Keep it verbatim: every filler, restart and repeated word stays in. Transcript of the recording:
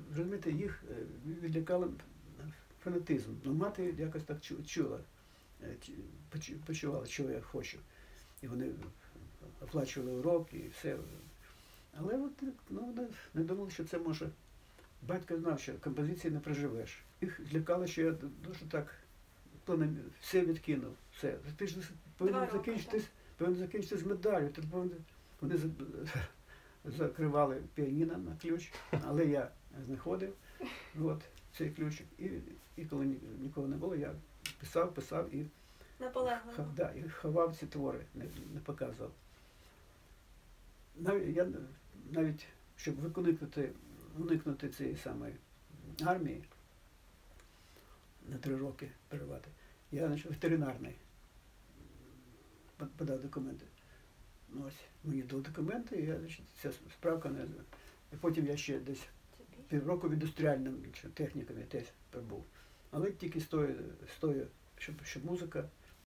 розумієте, їх е, відлякали фанатизм. Ну, мати якось так чула, е, поч- почувала, що я хочу. І вони оплачували уроки і все. Але от, ну, вони не думали, що це може. Батько знав, що композиції не проживеш. Їх злякало, що я дуже так все відкинув. Все. Ти ж повинен закінчити, повинен закінчити з медаллю. Ти повинен... Вони закривали піаніно на ключ, але я знаходив от, цей ключик. І, і коли нікого не було, я писав, писав і, Наполегливо. да, і ховав ці твори, не, не показував. Навіть, я, навіть, щоб уникнути, уникнути цієї самої армії, на три роки перервати, я, значить, ветеринарний подав документи. Ну, ось, мені дали документи, і я, значить, ця справка не... І потім я ще десь півроку в індустріальному технікумі теж пробув. Але тільки стою, стою щоб, щоб музика